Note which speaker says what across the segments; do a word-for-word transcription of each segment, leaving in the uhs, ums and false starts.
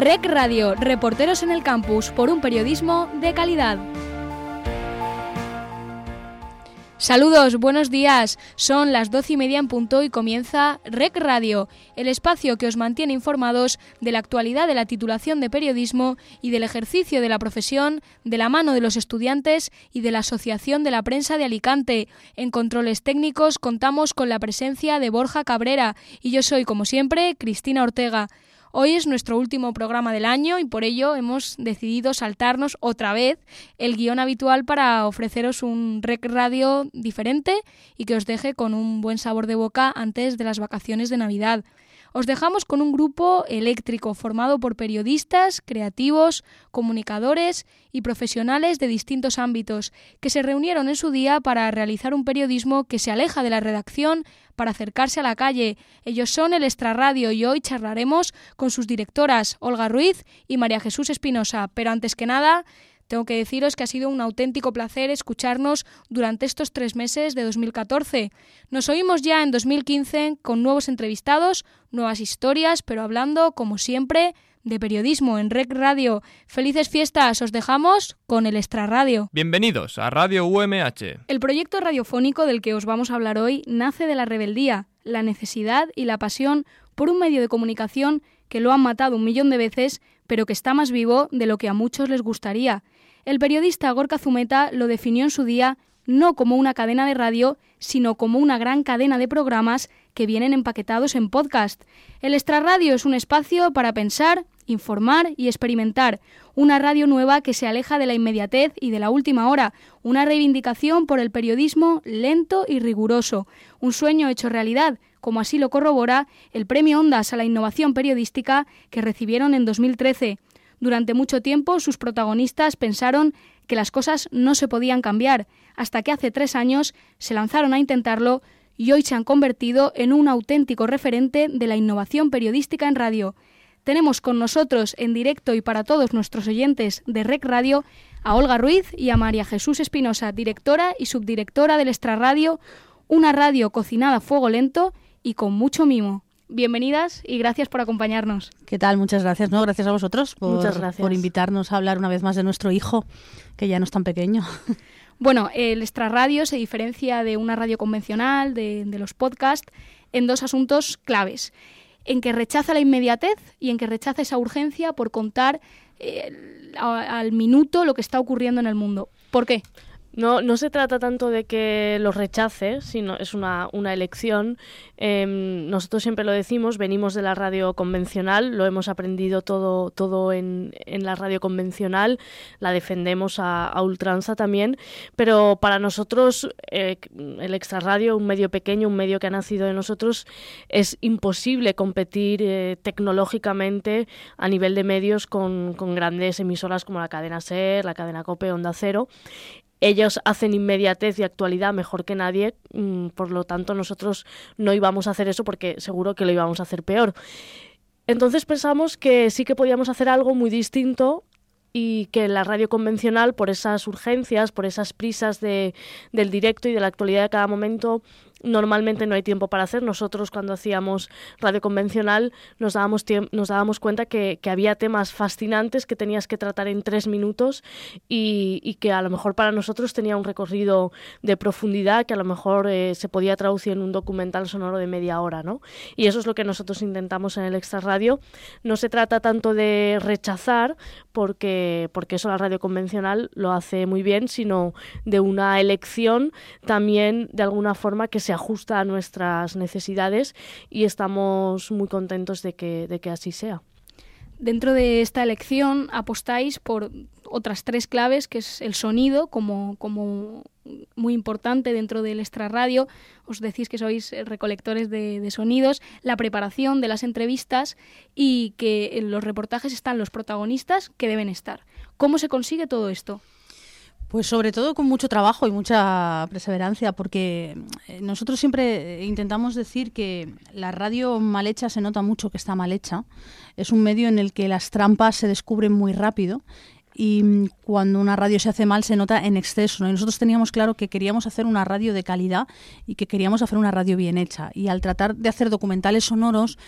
Speaker 1: R E C Radio, reporteros en el campus por un periodismo de calidad. Saludos, buenos días. Son las doce y media en punto y comienza R E C Radio, el espacio que os mantiene informados de la actualidad de la titulación de periodismo y del ejercicio de la profesión de la mano de los estudiantes y de la Asociación de la Prensa de Alicante. En controles técnicos contamos con la presencia de Borja Cabrera y yo soy, como siempre, Cristina Ortega. Hoy es nuestro último programa del año y por ello hemos decidido saltarnos otra vez el guión habitual para ofreceros un R E C Radio diferente y que os deje con un buen sabor de boca antes de las vacaciones de Navidad. Os dejamos con un grupo eléctrico formado por periodistas, creativos, comunicadores y profesionales de distintos ámbitos que se reunieron en su día para realizar un periodismo que se aleja de la redacción para acercarse a la calle. Ellos son el Extraradio y hoy charlaremos con sus directoras Olga Ruiz y María Jesús Espinosa. Pero antes que nada, tengo que deciros que ha sido un auténtico placer escucharnos durante estos tres meses de dos mil catorce. Nos oímos ya en dos mil quince con nuevos entrevistados, nuevas historias, pero hablando, como siempre, de periodismo en R E C Radio. ¡Felices fiestas! Os dejamos con el Extraradio.
Speaker 2: Bienvenidos a Radio U M H.
Speaker 1: El proyecto radiofónico del que os vamos a hablar hoy nace de la rebeldía, la necesidad y la pasión por un medio de comunicación que lo han matado un millón de veces, pero que está más vivo de lo que a muchos les gustaría. El periodista Gorka Zumeta lo definió en su día no como una cadena de radio, sino como una gran cadena de programas que vienen empaquetados en podcast. El Extraradio es un espacio para pensar, informar y experimentar, una radio nueva que se aleja de la inmediatez y de la última hora, una reivindicación por el periodismo lento y riguroso, un sueño hecho realidad, como así lo corrobora el Premio Ondas a la Innovación Periodística que recibieron en dos mil trece. Durante mucho tiempo sus protagonistas pensaron que las cosas no se podían cambiar, hasta que hace tres años se lanzaron a intentarlo y hoy se han convertido en un auténtico referente de la innovación periodística en radio. Tenemos con nosotros en directo y para todos nuestros oyentes de R E C Radio a Olga Ruiz y a María Jesús Espinosa, directora y subdirectora del Extraradio, una radio cocinada a fuego lento y con mucho mimo. Bienvenidas y gracias por acompañarnos.
Speaker 3: ¿Qué tal? Muchas gracias. No, gracias a vosotros por,
Speaker 1: Muchas gracias.
Speaker 3: por invitarnos a hablar una vez más de nuestro hijo, que ya no es tan pequeño.
Speaker 1: Bueno, el Extraradio se diferencia de una radio convencional, de, de los podcasts, en dos asuntos claves. En que rechaza la inmediatez y en que rechaza esa urgencia por contar eh, a, al minuto lo que está ocurriendo en el mundo. ¿Por qué?
Speaker 4: No, no se trata tanto de que los rechace, sino es una, una elección. Eh, nosotros siempre lo decimos, venimos de la radio convencional, lo hemos aprendido todo, todo en, en la radio convencional, la defendemos a, a ultranza también, pero para nosotros eh, el Extraradio, un medio pequeño, un medio que ha nacido de nosotros, es imposible competir eh, tecnológicamente a nivel de medios con, con grandes emisoras como la cadena SER, la cadena COPE, Onda Cero. Ellos hacen inmediatez y actualidad mejor que nadie, por lo tanto nosotros no íbamos a hacer eso porque seguro que lo íbamos a hacer peor. Entonces pensamos que sí que podíamos hacer algo muy distinto y que la radio convencional, por esas urgencias, por esas prisas de, del directo y de la actualidad de cada momento, normalmente no hay tiempo para hacer. Nosotros cuando hacíamos radio convencional nos dábamos, tiemp- nos dábamos cuenta que, que había temas fascinantes que tenías que tratar en tres minutos y, y que a lo mejor para nosotros tenía un recorrido de profundidad que a lo mejor eh, se podía traducir en un documental sonoro de media hora, ¿no? Y eso es lo que nosotros intentamos en el Extraradio. No se trata tanto de rechazar, porque, porque eso la radio convencional lo hace muy bien, sino de una elección también de alguna forma que se ajusta a nuestras necesidades y estamos muy contentos de que, de que así sea.
Speaker 1: Dentro de esta elección apostáis por otras tres claves, que es el sonido como, como muy importante dentro del Extraradio. Os decís que sois recolectores de, de sonidos, la preparación de las entrevistas y que en los reportajes están los protagonistas que deben estar. ¿Cómo se consigue todo esto?
Speaker 3: Pues sobre todo con mucho trabajo y mucha perseverancia, porque nosotros siempre intentamos decir que la radio mal hecha se nota mucho que está mal hecha. Es un medio en el que las trampas se descubren muy rápido y cuando una radio se hace mal se nota en exceso, ¿no? Y nosotros teníamos claro que queríamos hacer una radio de calidad y que queríamos hacer una radio bien hecha. Y al tratar de hacer documentales sonoros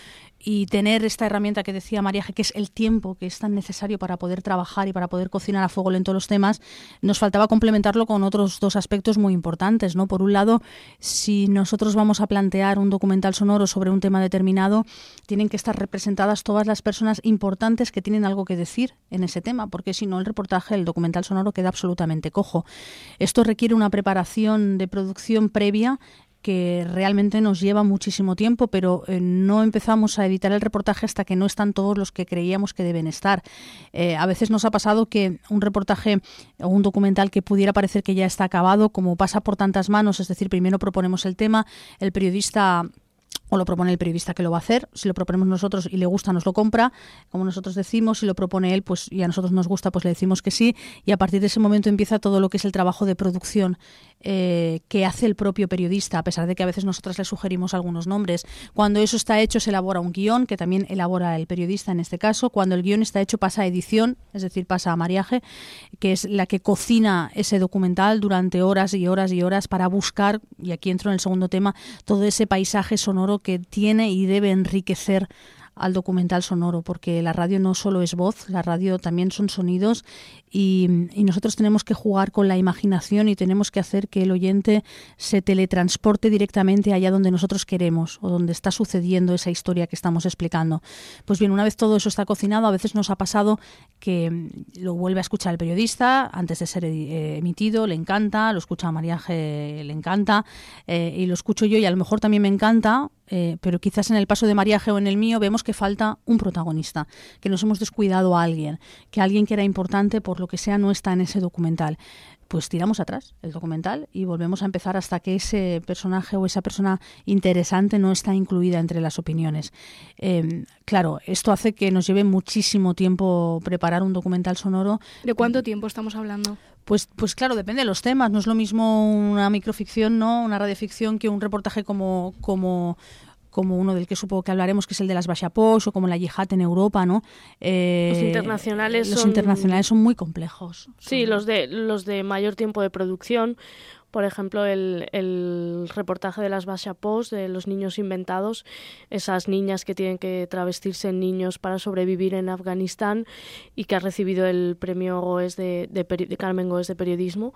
Speaker 3: y tener esta herramienta que decía María G, que es el tiempo que es tan necesario para poder trabajar y para poder cocinar a fuego lento los temas, nos faltaba complementarlo con otros dos aspectos muy importantes, ¿no? Por un lado, si nosotros vamos a plantear un documental sonoro sobre un tema determinado, tienen que estar representadas todas las personas importantes que tienen algo que decir en ese tema, porque si no el reportaje, el documental sonoro queda absolutamente cojo. Esto requiere una preparación de producción previa que realmente nos lleva muchísimo tiempo, pero eh, no empezamos a editar el reportaje hasta que no están todos los que creíamos que deben estar. Eh, a veces nos ha pasado que un reportaje o un documental que pudiera parecer que ya está acabado, como pasa por tantas manos, es decir, primero proponemos el tema, el periodista o lo propone el periodista que lo va a hacer, si lo proponemos nosotros y le gusta nos lo compra, como nosotros decimos, si lo propone él pues y a nosotros nos gusta pues le decimos que sí, y a partir de ese momento empieza todo lo que es el trabajo de producción eh, que hace el propio periodista, a pesar de que a veces nosotras le sugerimos algunos nombres. Cuando eso está hecho se elabora un guión, que también elabora el periodista en este caso. Cuando el guión está hecho pasa a edición, es decir, pasa a María G, que es la que cocina ese documental durante horas y horas y horas para buscar, y aquí entro en el segundo tema, todo ese paisaje sonoro que tiene y debe enriquecer al documental sonoro, porque la radio no solo es voz, la radio también son sonidos y, y nosotros tenemos que jugar con la imaginación y tenemos que hacer que el oyente se teletransporte directamente allá donde nosotros queremos o donde está sucediendo esa historia que estamos explicando. Pues bien, una vez todo eso está cocinado, a veces nos ha pasado que lo vuelve a escuchar el periodista antes de ser eh, emitido, le encanta, lo escucha a María G, le encanta eh, y lo escucho yo y a lo mejor también me encanta, eh, pero quizás en el paso de María G o en el mío vemos que falta un protagonista, que nos hemos descuidado a alguien, que alguien que era importante por lo que sea no está en ese documental. Pues tiramos atrás el documental y volvemos a empezar hasta que ese personaje o esa persona interesante no está incluida entre las opiniones. Eh, claro, esto hace que nos lleve muchísimo tiempo preparar un documental sonoro.
Speaker 1: ¿De cuánto tiempo estamos hablando?
Speaker 3: Pues, pues claro, depende de los temas. No es lo mismo una microficción, ¿no? Una radioficción que un reportaje como... como como uno del que supongo que hablaremos, que es el de las Bachapós, o como la Yihad en Europa, ¿no? Eh,
Speaker 4: los internacionales
Speaker 3: los
Speaker 4: son...
Speaker 3: internacionales son muy complejos.
Speaker 4: Sí,
Speaker 3: son...
Speaker 4: los de los de mayor tiempo de producción. Por ejemplo, el, el reportaje de las Bachapós, de los niños inventados, esas niñas que tienen que travestirse en niños para sobrevivir en Afganistán y que ha recibido el premio Goes de, de, de Carmen Goes de periodismo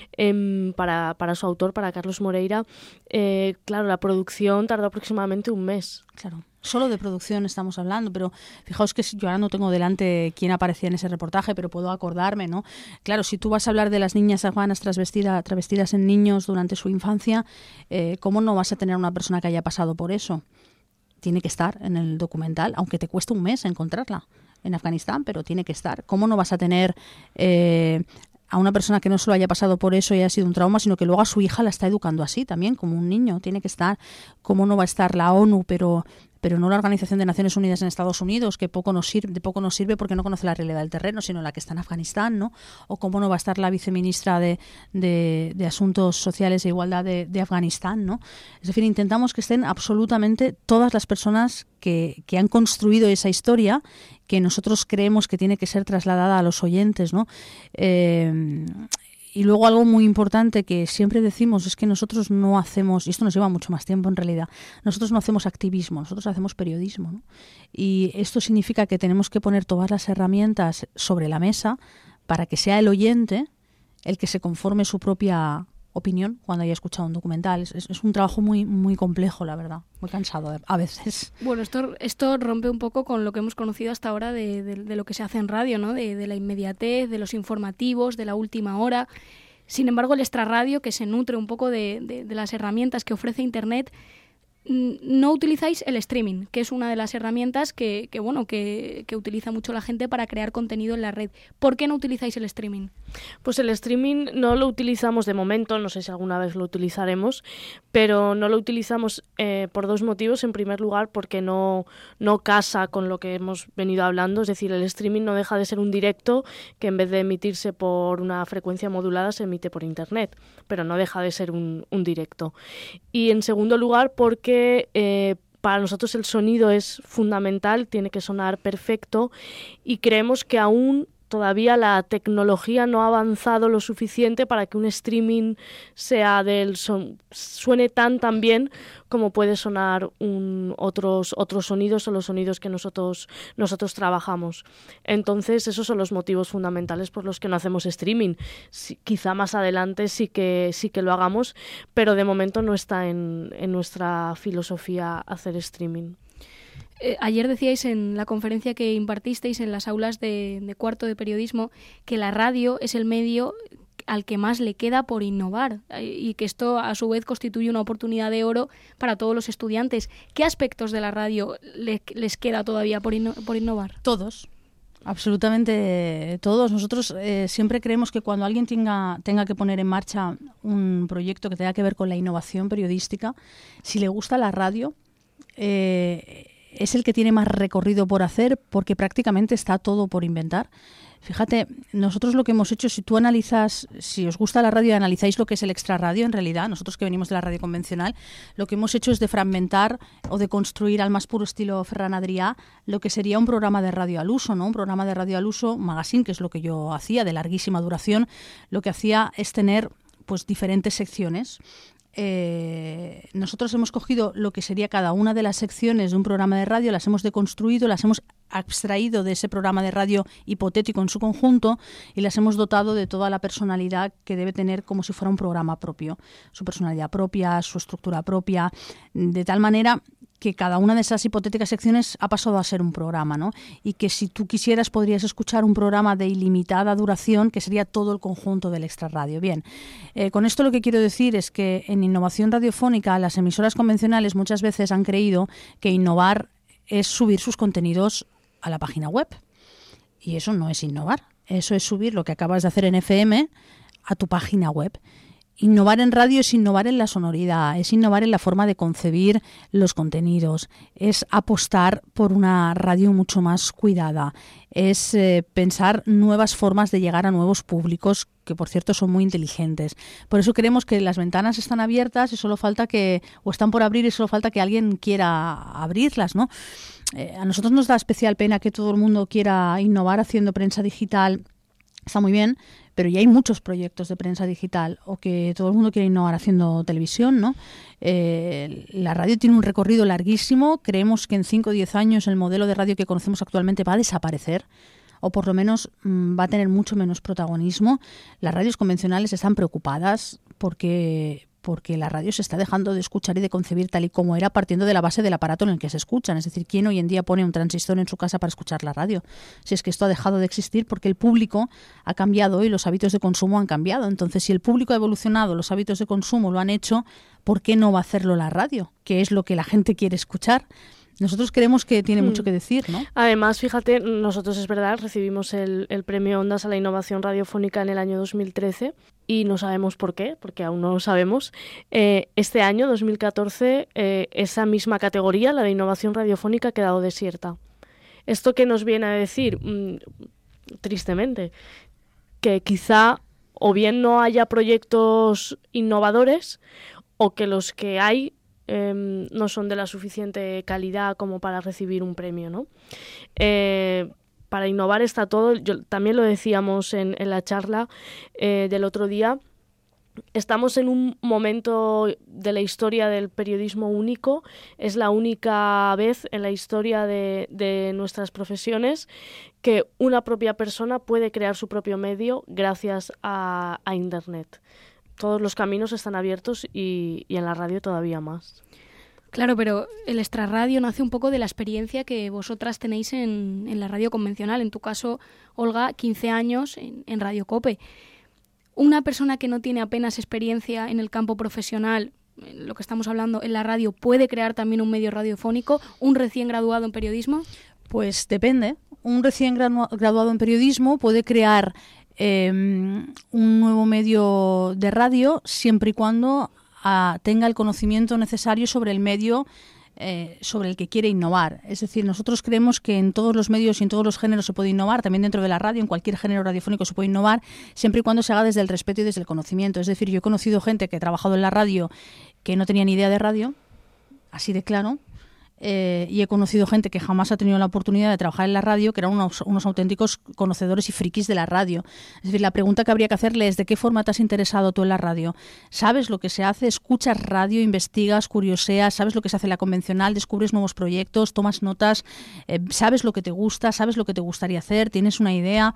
Speaker 4: eh, para, para su autor, para Carlos Moreira. Eh, claro, la producción tardó aproximadamente un mes.
Speaker 3: Claro. Solo de producción estamos hablando, pero fijaos que yo ahora no tengo delante quién aparecía en ese reportaje, pero puedo acordarme, ¿no? Claro, si tú vas a hablar de las niñas afganas travestidas, travestidas en niños durante su infancia, eh, ¿cómo no vas a tener una persona que haya pasado por eso? Tiene que estar en el documental, aunque te cueste un mes encontrarla en Afganistán, pero tiene que estar. ¿Cómo no vas a tener... Eh, a una persona que no solo haya pasado por eso y haya sido un trauma, sino que luego a su hija la está educando así también, como un niño? Tiene que estar. ¿Cómo no va a estar la ONU, pero pero no la Organización de Naciones Unidas en Estados Unidos, que poco nos sirve, de poco nos sirve porque no conoce la realidad del terreno, sino la que está en Afganistán, ¿no? O cómo no va a estar la viceministra de, de, de Asuntos Sociales e Igualdad de, de Afganistán, ¿no? Es decir, intentamos que estén absolutamente todas las personas que, que han construido esa historia, que nosotros creemos que tiene que ser trasladada a los oyentes, ¿no? Eh, Y luego algo muy importante que siempre decimos es que nosotros no hacemos, y esto nos lleva mucho más tiempo en realidad, nosotros no hacemos activismo, nosotros hacemos periodismo, ¿no? Y esto significa que tenemos que poner todas las herramientas sobre la mesa para que sea el oyente el que se conforme su propia opinión cuando haya escuchado un documental. Es, es un trabajo muy muy complejo, la verdad, muy cansado a veces.
Speaker 1: Bueno, esto esto rompe un poco con lo que hemos conocido hasta ahora de, de, de lo que se hace en radio, ¿no? De, de la inmediatez, de los informativos, de la última hora. Sin embargo, el extrarradio, que se nutre un poco de, de, de las herramientas que ofrece Internet, no utilizáis el streaming, que es una de las herramientas que, que bueno que, que utiliza mucho la gente para crear contenido en la red. ¿Por qué no utilizáis el streaming?
Speaker 4: Pues el streaming no lo utilizamos de momento, no sé si alguna vez lo utilizaremos, pero no lo utilizamos eh, por dos motivos. En primer lugar, porque no, no casa con lo que hemos venido hablando, es decir, el streaming no deja de ser un directo que en vez de emitirse por una frecuencia modulada se emite por internet, pero no deja de ser un, un directo. Y en segundo lugar, porque que eh, para nosotros el sonido es fundamental, tiene que sonar perfecto y creemos que aún todavía la tecnología no ha avanzado lo suficiente para que un streaming sea del son, suene tan tan bien como puede sonar un, otros otros sonidos o los sonidos que nosotros nosotros trabajamos. Entonces, esos son los motivos fundamentales por los que no hacemos streaming. Sí, quizá más adelante sí que sí que lo hagamos, pero de momento no está en, en nuestra filosofía hacer streaming.
Speaker 1: Eh, ayer decíais en la conferencia que impartisteis en las aulas de, de cuarto de periodismo que la radio es el medio al que más le queda por innovar y que esto a su vez constituye una oportunidad de oro para todos los estudiantes. ¿Qué aspectos de la radio le, les queda todavía por, inno, por innovar?
Speaker 3: Todos. Absolutamente todos. Nosotros eh, siempre creemos que cuando alguien tenga, tenga que poner en marcha un proyecto que tenga que ver con la innovación periodística, si le gusta la radio, eh, es el que tiene más recorrido por hacer, porque prácticamente está todo por inventar. Fíjate, nosotros lo que hemos hecho, si tú analizas, si os gusta la radio y analizáis lo que es el extrarradio, en realidad, nosotros que venimos de la radio convencional, lo que hemos hecho es de fragmentar o de construir al más puro estilo Ferran Adrià lo que sería un programa de radio al uso, ¿no? Un programa de radio al uso, magazine, que es lo que yo hacía, de larguísima duración, lo que hacía es tener pues diferentes secciones. Eh, nosotros hemos cogido lo que sería cada una de las secciones de un programa de radio, las hemos deconstruido, las hemos abstraído de ese programa de radio hipotético en su conjunto y las hemos dotado de toda la personalidad que debe tener como si fuera un programa propio, su personalidad propia, su estructura propia, de tal manera que cada una de esas hipotéticas secciones ha pasado a ser un programa, ¿no? Y que si tú quisieras podrías escuchar un programa de ilimitada duración, que sería todo el conjunto del extrarradio. Bien, eh, con esto lo que quiero decir es que en innovación radiofónica las emisoras convencionales muchas veces han creído que innovar es subir sus contenidos a la página web. Y eso no es innovar, eso es subir lo que acabas de hacer en F M a tu página web. Innovar en radio es innovar en la sonoridad, es innovar en la forma de concebir los contenidos, es apostar por una radio mucho más cuidada, es eh, pensar nuevas formas de llegar a nuevos públicos que, por cierto, son muy inteligentes. Por eso creemos que las ventanas están abiertas y solo falta que, o están por abrir y solo falta que alguien quiera abrirlas, ¿no? Eh, a nosotros nos da especial pena que todo el mundo quiera innovar haciendo prensa digital. Está muy bien, pero ya hay muchos proyectos de prensa digital, o que todo el mundo quiere innovar haciendo televisión, ¿no? Eh, la radio tiene un recorrido larguísimo. Creemos que en cinco o diez años el modelo de radio que conocemos actualmente va a desaparecer, o por lo menos mmm, va a tener mucho menos protagonismo. Las radios convencionales están preocupadas porque... porque la radio se está dejando de escuchar y de concebir tal y como era, partiendo de la base del aparato en el que se escuchan. Es decir, ¿quién hoy en día pone un transistor en su casa para escuchar la radio? Si es que esto ha dejado de existir porque el público ha cambiado y los hábitos de consumo han cambiado. Entonces, si el público ha evolucionado, los hábitos de consumo lo han hecho, ¿por qué no va a hacerlo la radio? Que es lo que la gente quiere escuchar. Nosotros creemos que tiene mucho que decir, ¿no?
Speaker 4: Además, fíjate, nosotros es verdad, recibimos el, el premio Ondas a la innovación radiofónica en el año dos mil trece y no sabemos por qué, porque aún no lo sabemos. Eh, este año, dos mil catorce, eh, esa misma categoría, la de innovación radiofónica, ha quedado desierta. ¿Esto qué nos viene a decir? Mm, tristemente, que quizá o bien no haya proyectos innovadores o que los que hay Eh, no son de la suficiente calidad como para recibir un premio, ¿no? Eh, para innovar está todo. Yo, también lo decíamos en, en la charla eh, del otro día. Estamos en un momento de la historia del periodismo único. Es la única vez en la historia de, de nuestras profesiones que una propia persona puede crear su propio medio gracias a, a Internet. Todos los caminos están abiertos y, y en la radio todavía más.
Speaker 1: Claro, pero el extrarradio nace un poco de la experiencia que vosotras tenéis en, en la radio convencional. En tu caso, Olga, quince años en, en Radio Cope. Una persona que no tiene apenas experiencia en el campo profesional, en lo que estamos hablando, en la radio, ¿puede crear también un medio radiofónico? ¿Un recién graduado en periodismo?
Speaker 3: Pues depende. Un recién gradu- graduado en periodismo puede crear Eh, un nuevo medio de radio siempre y cuando uh, tenga el conocimiento necesario sobre el medio eh, sobre el que quiere innovar. Es decir, nosotros creemos que en todos los medios y en todos los géneros se puede innovar, también dentro de la radio, en cualquier género radiofónico se puede innovar, siempre y cuando se haga desde el respeto y desde el conocimiento. Es decir, yo he conocido gente que ha trabajado en la radio que no tenía ni idea de radio, así de claro, eh, y he conocido gente que jamás ha tenido la oportunidad de trabajar en la radio, que eran unos, unos auténticos conocedores y frikis de la radio. Es decir, la pregunta que habría que hacerle es: ¿de qué forma te has interesado tú en la radio? ¿Sabes lo que se hace? ¿Escuchas radio? ¿Investigas? ¿Curioseas? ¿Sabes lo que se hace en la convencional? ¿Descubres nuevos proyectos? ¿Tomas notas? Eh, ¿Sabes lo que te gusta? ¿Sabes lo que te gustaría hacer? ¿Tienes una idea?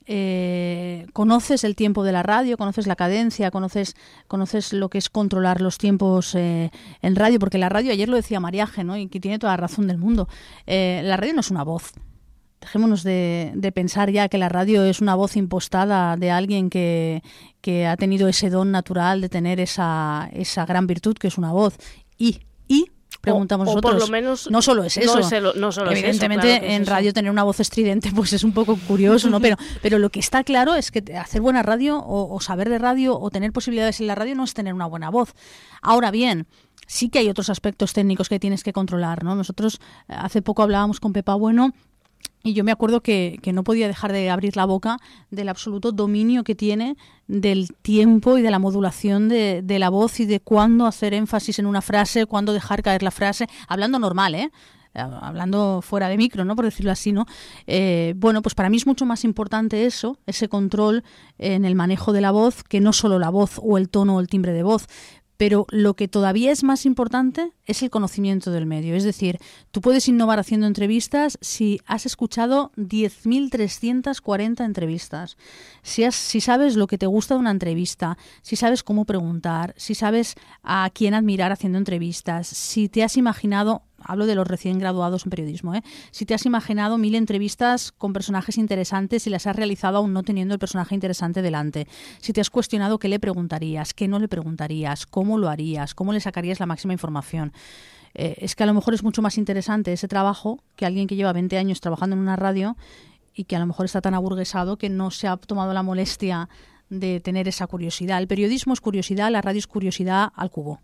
Speaker 3: Eh, conoces el tiempo de la radio, conoces la cadencia, conoces conoces lo que es controlar los tiempos eh, en radio, porque la radio, ayer lo decía Mariaje, ¿no? Y que tiene toda la razón del mundo, eh, la radio no es una voz. Dejémonos de, de pensar ya que la radio es una voz impostada de alguien que, que ha tenido ese don natural de tener esa, esa gran virtud que es una voz. Y, y preguntamos
Speaker 4: o, o
Speaker 3: nosotros,
Speaker 4: por lo menos
Speaker 3: no solo es eso,
Speaker 4: no, es el, no solo
Speaker 3: evidentemente
Speaker 4: es eso, claro,
Speaker 3: en
Speaker 4: es
Speaker 3: radio
Speaker 4: eso.
Speaker 3: Tener una voz estridente pues es un poco curioso, ¿no? pero, pero lo que está claro es que hacer buena radio o, o saber de radio o tener posibilidades en la radio no es tener una buena voz. Ahora bien, sí que hay otros aspectos técnicos que tienes que controlar, ¿no? Nosotros hace poco hablábamos con Pepa Bueno y yo me acuerdo que, que no podía dejar de abrir la boca del absoluto dominio que tiene del tiempo y de la modulación de, de la voz y de cuándo hacer énfasis en una frase, cuándo dejar caer la frase, hablando normal, ¿eh? Hablando fuera de micro, ¿no? Por decirlo así, ¿no? Eh, bueno, pues para mí es mucho más importante eso, ese control en el manejo de la voz, que no solo la voz o el tono o el timbre de voz. Pero lo que todavía es más importante es el conocimiento del medio. Es decir, tú puedes innovar haciendo entrevistas si has escuchado diez mil trescientas cuarenta entrevistas. Si, has, si sabes lo que te gusta de una entrevista, si sabes cómo preguntar, si sabes a quién admirar haciendo entrevistas, si te has imaginado... Hablo de los recién graduados en periodismo, ¿eh? Si te has imaginado mil entrevistas con personajes interesantes y las has realizado aún no teniendo el personaje interesante delante. Si te has cuestionado qué le preguntarías, qué no le preguntarías, cómo lo harías, cómo le sacarías la máxima información. Eh, es que a lo mejor es mucho más interesante ese trabajo que alguien que lleva veinte años trabajando en una radio y que a lo mejor está tan aburguesado que no se ha tomado la molestia de tener esa curiosidad. El periodismo es curiosidad, la radio es curiosidad al cubo.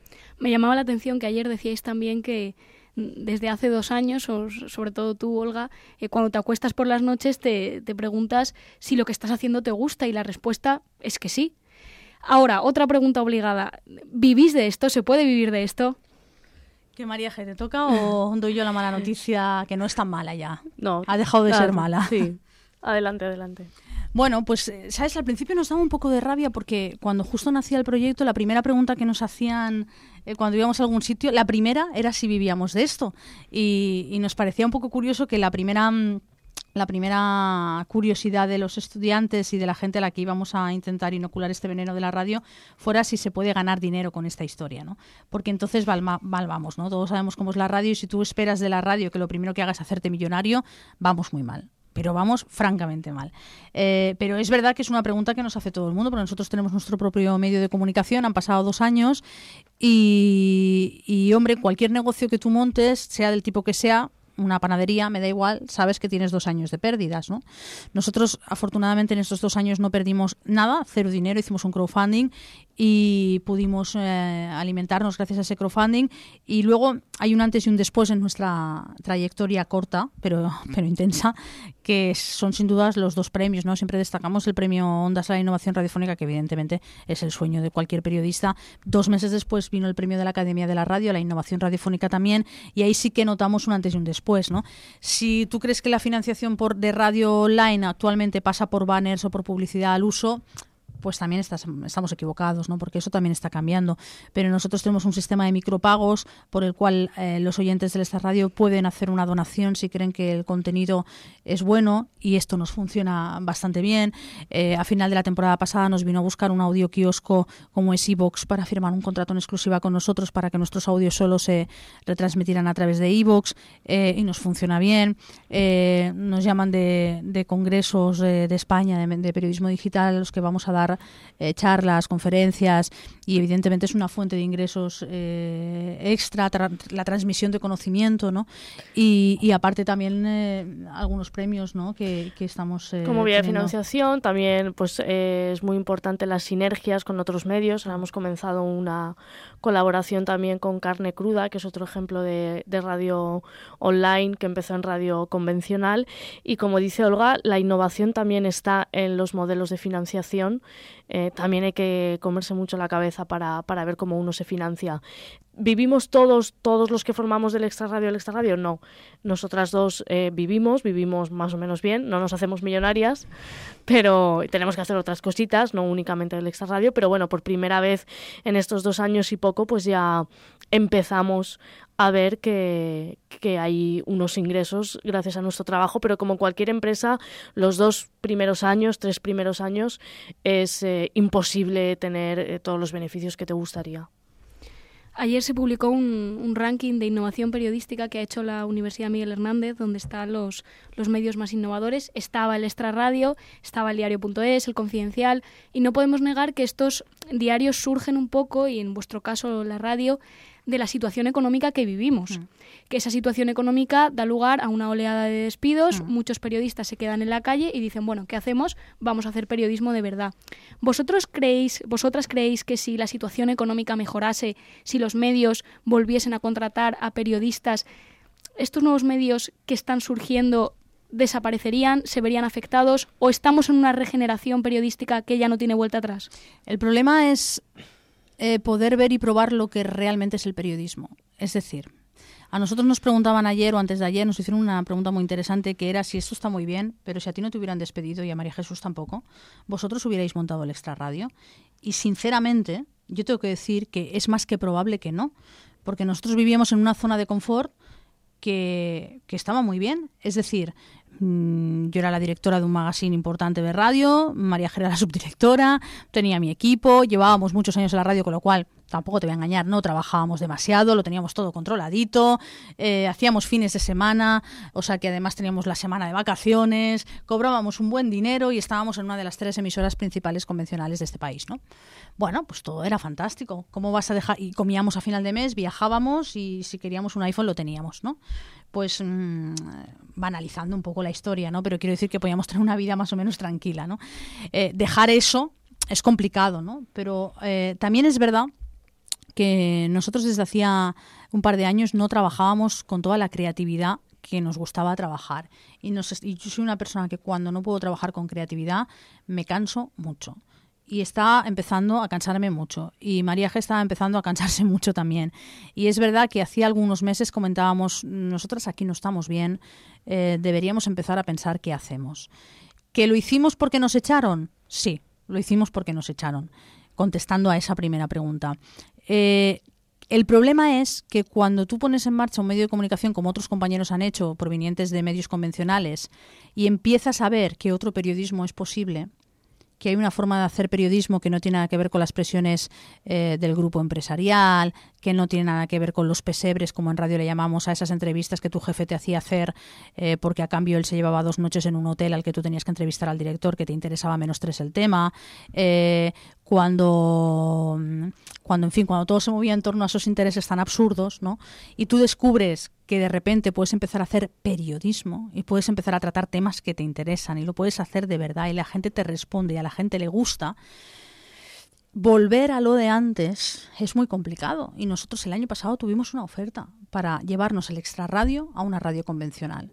Speaker 1: Me llamaba la atención que ayer decíais también que desde hace dos años, o sobre todo tú, Olga, eh, cuando te acuestas por las noches te, te preguntas si lo que estás haciendo te gusta y la respuesta es que sí. Ahora, otra pregunta obligada. ¿Vivís de esto? ¿Se puede vivir de esto?
Speaker 3: ¿Qué, María G, te toca o doy yo la mala noticia que no es tan mala ya?
Speaker 4: No.
Speaker 3: Ha dejado de
Speaker 4: claro,
Speaker 3: ser mala.
Speaker 4: Sí. Adelante, adelante.
Speaker 3: Bueno, pues, ¿sabes? Al principio nos daba un poco de rabia porque cuando justo nacía el proyecto, la primera pregunta que nos hacían eh, cuando íbamos a algún sitio, la primera era si vivíamos de esto. Y, y nos parecía un poco curioso que la primera... La primera curiosidad de los estudiantes y de la gente a la que íbamos a intentar inocular este veneno de la radio fuera si se puede ganar dinero con esta historia, ¿no? Porque entonces mal, mal vamos, ¿no? Todos sabemos cómo es la radio y si tú esperas de la radio que lo primero que hagas es hacerte millonario, vamos muy mal. Pero vamos francamente mal. Eh, pero es verdad que es una pregunta que nos hace todo el mundo, porque nosotros tenemos nuestro propio medio de comunicación, han pasado dos años y, y hombre, cualquier negocio que tú montes, sea del tipo que sea, una panadería, me da igual, sabes que tienes dos años de pérdidas, ¿no? Nosotros, afortunadamente, en estos dos años no perdimos nada, cero dinero, hicimos un crowdfunding y pudimos eh, alimentarnos gracias a ese crowdfunding. Y luego hay un antes y un después en nuestra trayectoria corta, pero, pero intensa, que son sin dudas los dos premios, ¿no? Siempre destacamos el premio Ondas a la Innovación Radiofónica, que evidentemente es el sueño de cualquier periodista. Dos meses después vino el premio de la Academia de la Radio, la Innovación Radiofónica también, y ahí sí que notamos un antes y un después, ¿no? Si tú crees que la financiación por, de radio online actualmente pasa por banners o por publicidad al uso, pues también estás, estamos equivocados, ¿no? Porque eso también está cambiando. Pero nosotros tenemos un sistema de micropagos por el cual eh, los oyentes de esta radio pueden hacer una donación si creen que el contenido es bueno, y esto nos funciona bastante bien. Eh, a final de la temporada pasada nos vino a buscar un audio kiosco como es iVoox para firmar un contrato en exclusiva con nosotros para que nuestros audios solo se retransmitieran a través de iVoox, eh, y nos funciona bien. Eh, nos llaman de, de congresos de, de España, de, de periodismo digital, a los que vamos a dar Eh, charlas, conferencias, y evidentemente es una fuente de ingresos eh, extra, tra- la transmisión de conocimiento, ¿no? Y, y aparte también eh, algunos premios, ¿no? que, que estamos eh,
Speaker 4: como vía de
Speaker 3: teniendo.
Speaker 4: financiación también pues eh, es muy importante las sinergias con otros medios. Ahora hemos comenzado una colaboración también con Carne Cruda, que es otro ejemplo de, de radio online que empezó en radio convencional, y como dice Olga, la innovación también está en los modelos de financiación. eh, también hay que comerse mucho la cabeza para, para ver cómo uno se financia. ¿Vivimos todos, todos los que formamos del Extra Radio, el Extra Radio? No. Nosotras dos eh, vivimos, vivimos más o menos bien, no nos hacemos millonarias, pero tenemos que hacer otras cositas, no únicamente el Extra Radio, pero bueno, por primera vez en estos dos años y poco, pues ya empezamos a ver que, que hay unos ingresos gracias a nuestro trabajo, pero como cualquier empresa, los dos primeros años, tres primeros años, es eh, imposible tener eh, todos los beneficios que te gustaría.
Speaker 1: Ayer se publicó un, un ranking de innovación periodística que ha hecho la Universidad Miguel Hernández, donde están los, los medios más innovadores. Estaba el Extra Radio, estaba el diario punto es, el Confidencial, y no podemos negar que estos diarios surgen un poco, y en vuestro caso la radio, de la situación económica que vivimos. Mm. Que esa situación económica da lugar a una oleada de despidos, mm. muchos periodistas se quedan en la calle y dicen, bueno, ¿qué hacemos? Vamos a hacer periodismo de verdad. ¿Vosotros creéis, vosotras creéis que si la situación económica mejorase, si los medios volviesen a contratar a periodistas, estos nuevos medios que están surgiendo desaparecerían, se verían afectados, o estamos en una regeneración periodística que ya no tiene vuelta atrás?
Speaker 3: El problema es Eh, poder ver y probar lo que realmente es el periodismo. Es decir, a nosotros nos preguntaban ayer o antes de ayer, nos hicieron una pregunta muy interesante que era si esto está muy bien, pero si a ti no te hubieran despedido y a María Jesús tampoco, ¿vosotros hubierais montado el Extra Radio? Y sinceramente, yo tengo que decir que es más que probable que no, porque nosotros vivíamos en una zona de confort que, que estaba muy bien. Es decir, yo era la directora de un magazine importante de radio, María Jera la subdirectora, tenía mi equipo, llevábamos muchos años en la radio, con lo cual, tampoco te voy a engañar, no trabajábamos demasiado, lo teníamos todo controladito, eh, hacíamos fines de semana, o sea que además teníamos la semana de vacaciones, cobrábamos un buen dinero y estábamos en una de las tres emisoras principales convencionales de este país, ¿no? Bueno, pues todo era fantástico. ¿Cómo vas a dejar? Y comíamos a final de mes, viajábamos y si queríamos un iPhone lo teníamos, ¿no? Pues mmm, banalizando un poco la historia, ¿no? Pero quiero decir que podíamos tener una vida más o menos tranquila, ¿no? Eh, dejar eso es complicado, ¿no? Pero eh, también es verdad que nosotros desde hacía un par de años no trabajábamos con toda la creatividad que nos gustaba trabajar. Y, nos, y yo soy una persona que cuando no puedo trabajar con creatividad me canso mucho. Y está empezando a cansarme mucho. Y María G estaba empezando a cansarse mucho también. Y es verdad que hacía algunos meses comentábamos, nosotras aquí no estamos bien, eh, deberíamos empezar a pensar qué hacemos. ¿Que lo hicimos porque nos echaron? Sí, lo hicimos porque nos echaron, contestando a esa primera pregunta. Eh, el problema es que cuando tú pones en marcha un medio de comunicación, como otros compañeros han hecho, provenientes de medios convencionales, y empiezas a ver que otro periodismo es posible, que hay una forma de hacer periodismo que no tiene nada que ver con las presiones eh, del grupo empresarial, que no tiene nada que ver con los pesebres, como en radio le llamamos a esas entrevistas que tu jefe te hacía hacer eh, porque a cambio él se llevaba dos noches en un hotel al que tú tenías que entrevistar al director, que te interesaba menos tres el tema, eh, cuando, cuando, en fin, cuando todo se movía en torno a esos intereses tan absurdos, ¿no? Y tú descubres que de repente puedes empezar a hacer periodismo y puedes empezar a tratar temas que te interesan y lo puedes hacer de verdad y la gente te responde y a la gente le gusta. Volver a lo de antes es muy complicado y nosotros el año pasado tuvimos una oferta para llevarnos el Extra Radio a una radio convencional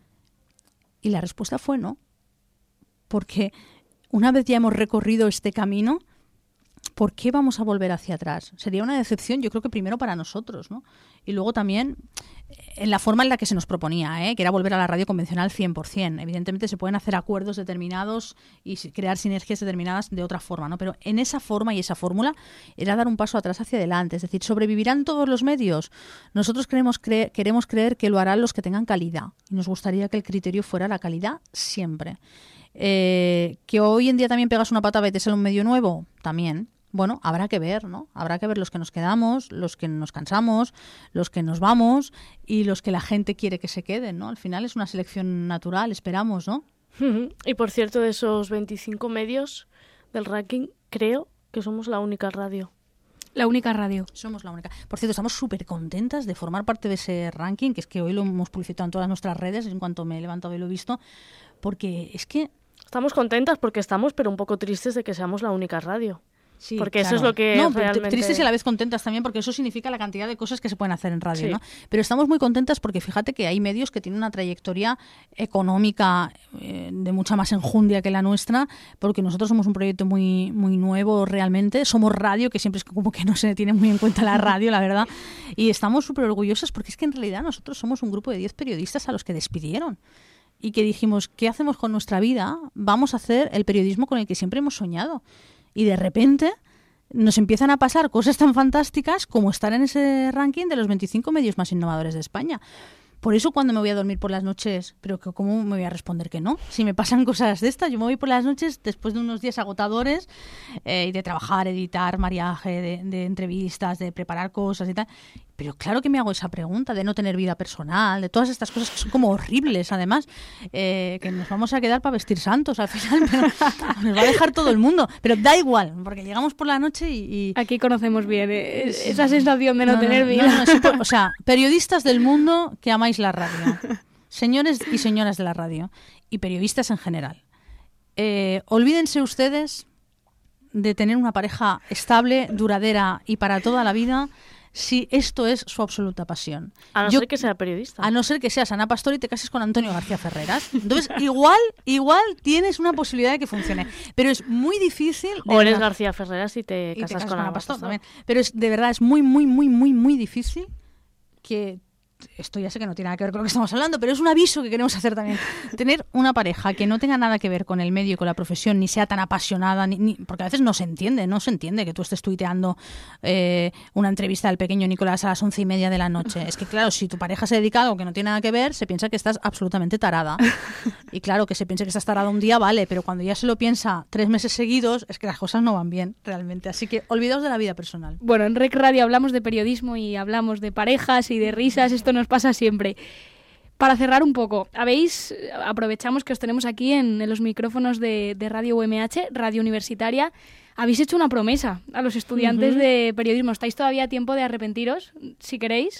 Speaker 3: y la respuesta fue no, porque una vez ya hemos recorrido este camino, ¿por qué vamos a volver hacia atrás? Sería una decepción, yo creo que primero para nosotros, ¿no? Y luego también en la forma en la que se nos proponía, ¿eh? Que era volver a la radio convencional cien por ciento. Evidentemente se pueden hacer acuerdos determinados y crear sinergias determinadas de otra forma, ¿no? Pero en esa forma y esa fórmula era dar un paso atrás hacia adelante. Es decir, ¿sobrevivirán todos los medios? Nosotros queremos, cre- queremos creer que lo harán los que tengan calidad. Y nos gustaría que el criterio fuera la calidad siempre. Eh, ¿Que hoy en día también pegas una pata y te sale un medio nuevo? También. Bueno, habrá que ver, ¿no? Habrá que ver los que nos quedamos, los que nos cansamos, los que nos vamos y los que la gente quiere que se queden, ¿no? Al final es una selección natural, esperamos, ¿no?
Speaker 4: Y por cierto, de esos veinticinco medios del ranking, creo que somos la única radio.
Speaker 1: La única radio.
Speaker 3: Somos la única. Por cierto, estamos súper contentas de formar parte de ese ranking, que es que hoy lo hemos publicitado en todas nuestras redes, en cuanto me he levantado y lo he visto, porque es que...
Speaker 4: Estamos contentas porque estamos, pero un poco tristes de que seamos la única radio.
Speaker 3: Sí,
Speaker 4: porque
Speaker 3: claro.
Speaker 4: eso es lo que
Speaker 3: no,
Speaker 4: realmente...
Speaker 3: Tristes y a la vez contentas también, porque eso significa la cantidad de cosas que se pueden hacer en radio,
Speaker 4: sí.
Speaker 3: ¿no? Pero estamos muy contentas porque fíjate que hay medios que tienen una trayectoria económica eh, de mucha más enjundia que la nuestra, porque nosotros somos un proyecto muy, muy nuevo realmente. Somos radio, que siempre es como que no se tiene muy en cuenta la radio, la verdad. Y estamos súper orgullosas porque es que en realidad nosotros somos un grupo de diez periodistas a los que despidieron. Y que dijimos, ¿qué hacemos con nuestra vida? Vamos a hacer el periodismo con el que siempre hemos soñado. Y de repente nos empiezan a pasar cosas tan fantásticas como estar en ese ranking de los veinticinco medios más innovadores de España. Por eso cuando me voy a dormir por las noches, pero que ¿cómo me voy a responder que no? Si me pasan cosas de estas, yo me voy por las noches después de unos días agotadores eh, y de trabajar, editar, mariaje, de, de entrevistas, de preparar cosas y tal. Pero claro que me hago esa pregunta de no tener vida personal, de todas estas cosas que son como horribles, además, eh, que nos vamos a quedar para vestir santos al final, pero nos va a dejar todo el mundo. Pero da igual, porque llegamos por la noche y... y...
Speaker 1: Aquí conocemos bien eh, esa sensación de no,
Speaker 3: no
Speaker 1: tener
Speaker 3: no,
Speaker 1: vida.
Speaker 3: No, no, sí, o sea, periodistas del mundo que amáis la radio, señores y señoras de la radio, y periodistas en general. Eh, olvídense ustedes de tener una pareja estable, duradera y para toda la vida, si esto es su absoluta pasión.
Speaker 4: A no
Speaker 3: Yo,
Speaker 4: ser que sea periodista.
Speaker 3: A no ser que seas Ana Pastor y te cases con Antonio García Ferreras. Entonces, igual, igual tienes una posibilidad de que funcione. Pero es muy difícil...
Speaker 4: O eres
Speaker 3: verdad,
Speaker 4: García Ferreras y te
Speaker 3: y
Speaker 4: casas,
Speaker 3: te casas
Speaker 4: con,
Speaker 3: con
Speaker 4: Ana
Speaker 3: Ana Pastor,
Speaker 4: Pastor.
Speaker 3: también. Pero es de verdad, es muy, muy, muy, muy, muy difícil que... Esto ya sé que no tiene nada que ver con lo que estamos hablando, pero es un aviso que queremos hacer también. Tener una pareja que no tenga nada que ver con el medio y con la profesión, ni sea tan apasionada, ni, ni, porque a veces no se entiende, no se entiende que tú estés tuiteando eh, una entrevista del pequeño Nicolás a las once y media de la noche. Es que claro, si tu pareja se dedica a algo que no tiene nada que ver, se piensa que estás absolutamente tarada. Y claro, que se piense que estás tarada un día, vale, pero cuando ya se lo piensa tres meses seguidos, es que las cosas no van bien, realmente. Así que olvidaos de la vida personal.
Speaker 1: Bueno, en Rec Radio hablamos de periodismo y hablamos de parejas y de risas, esto nos pasa siempre. Para cerrar un poco, habéis, aprovechamos que os tenemos aquí en, en los micrófonos de, de Radio U M H, Radio Universitaria, habéis hecho una promesa a los estudiantes uh-huh. de periodismo. ¿Estáis todavía a tiempo de arrepentiros, si queréis?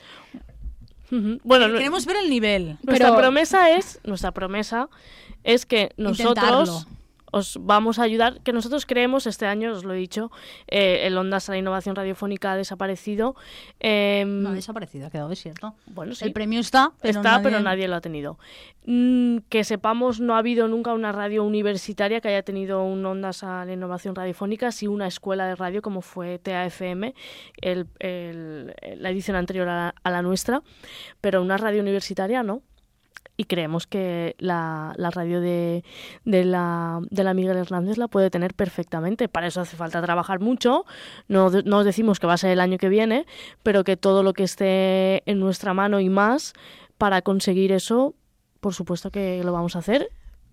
Speaker 4: Uh-huh. Bueno,
Speaker 3: queremos ver el nivel.
Speaker 4: Nuestra
Speaker 1: pero...
Speaker 4: promesa es, nuestra promesa es que nosotros
Speaker 3: Intentarlo.
Speaker 4: os vamos a ayudar, que nosotros creemos, este año, os lo he dicho, eh, el Ondas a la Innovación Radiofónica ha desaparecido. Eh,
Speaker 3: no ha desaparecido, ha quedado desierto.
Speaker 4: Bueno, sí.
Speaker 3: El premio está, pero,
Speaker 4: está,
Speaker 3: nadie...
Speaker 4: pero nadie lo ha tenido. Mm, que sepamos, no ha habido nunca una radio universitaria que haya tenido un Ondas a la Innovación Radiofónica, sí una escuela de radio como fue T A F M, el, el, la edición anterior a la, a la nuestra, pero una radio universitaria no. Y creemos que la, la radio de, de, la, de la Miguel Hernández la puede tener perfectamente. Para eso hace falta trabajar mucho. No, no os decimos que va a ser el año que viene, pero que todo lo que esté en nuestra mano y más para conseguir eso, por supuesto que lo vamos a hacer.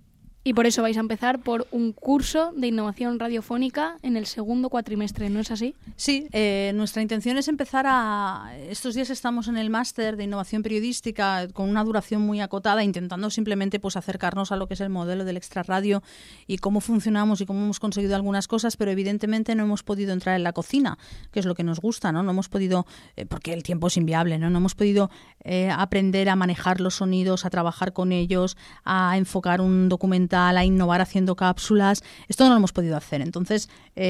Speaker 1: Y por eso vais a empezar por un curso de innovación radiofónica en el segundo cuatrimestre, ¿no es así?
Speaker 3: Sí, eh, nuestra intención es empezar a... Estos días estamos en el máster de innovación periodística con una duración muy acotada, intentando simplemente pues acercarnos a lo que es el modelo del extrarradio y cómo funcionamos y cómo hemos conseguido algunas cosas, pero evidentemente no hemos podido entrar en la cocina, que es lo que nos gusta, ¿no? No hemos podido, eh, porque el tiempo es inviable, ¿no? No hemos podido eh, aprender a manejar los sonidos, a trabajar con ellos, a enfocar un documental, a innovar haciendo cápsulas. Esto no lo hemos podido hacer. Entonces,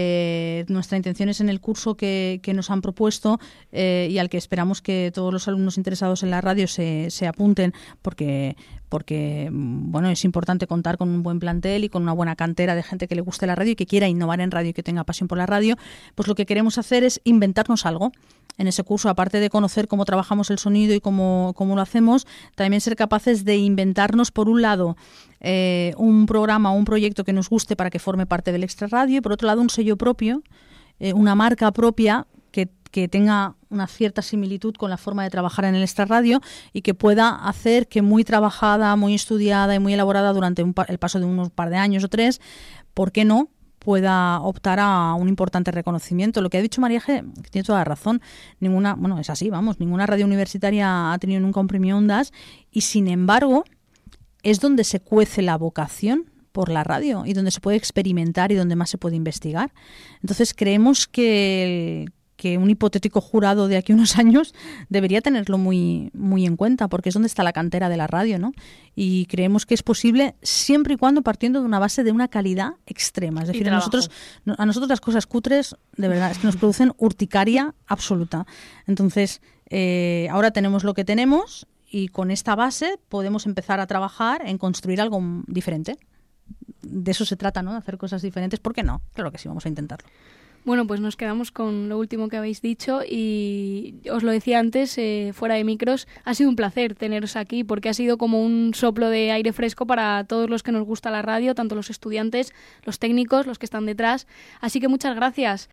Speaker 3: eh, nuestra intención es en el curso que, que nos han propuesto eh, y al que esperamos que todos los alumnos interesados en la radio se, se apunten, porque, porque bueno, es importante contar con un buen plantel y con una buena cantera de gente que le guste la radio y que quiera innovar en radio y que tenga pasión por la radio. Pues lo que queremos hacer es inventarnos algo. En ese curso, aparte de conocer cómo trabajamos el sonido y cómo, cómo lo hacemos, también ser capaces de inventarnos, por un lado, eh, un programa o un proyecto que nos guste para que forme parte del extrarradio y, por otro lado, un sello propio, eh, una marca propia que, que tenga una cierta similitud con la forma de trabajar en el extrarradio y que pueda hacer que muy trabajada, muy estudiada y muy elaborada durante un pa- el paso de unos par de años o tres, ¿por qué no?, pueda optar a un importante reconocimiento. Lo que ha dicho Mariaje tiene toda la razón. Ninguna, bueno, es así, vamos, ninguna radio universitaria ha tenido nunca un premio Ondas y, sin embargo, es donde se cuece la vocación por la radio y donde se puede experimentar y donde más se puede investigar. Entonces, creemos que, el, que un hipotético jurado de aquí a unos años debería tenerlo muy, muy en cuenta, porque es donde está la cantera de la radio, ¿no? Y creemos que es posible siempre y cuando partiendo de una base de una calidad extrema. Es decir, a nosotros, a nosotros las cosas cutres, de verdad, es que nos producen urticaria absoluta. Entonces, eh, ahora tenemos lo que tenemos y con esta base podemos empezar a trabajar en construir algo diferente. De eso se trata, ¿no? De hacer cosas diferentes. ¿Por qué no? Claro que sí, vamos a intentarlo.
Speaker 1: Bueno, pues nos quedamos con lo último que habéis dicho y os lo decía antes, eh, fuera de micros, ha sido un placer teneros aquí porque ha sido como un soplo de aire fresco para todos los que nos gusta la radio, tanto los estudiantes, los técnicos, los que están detrás. Así que muchas gracias.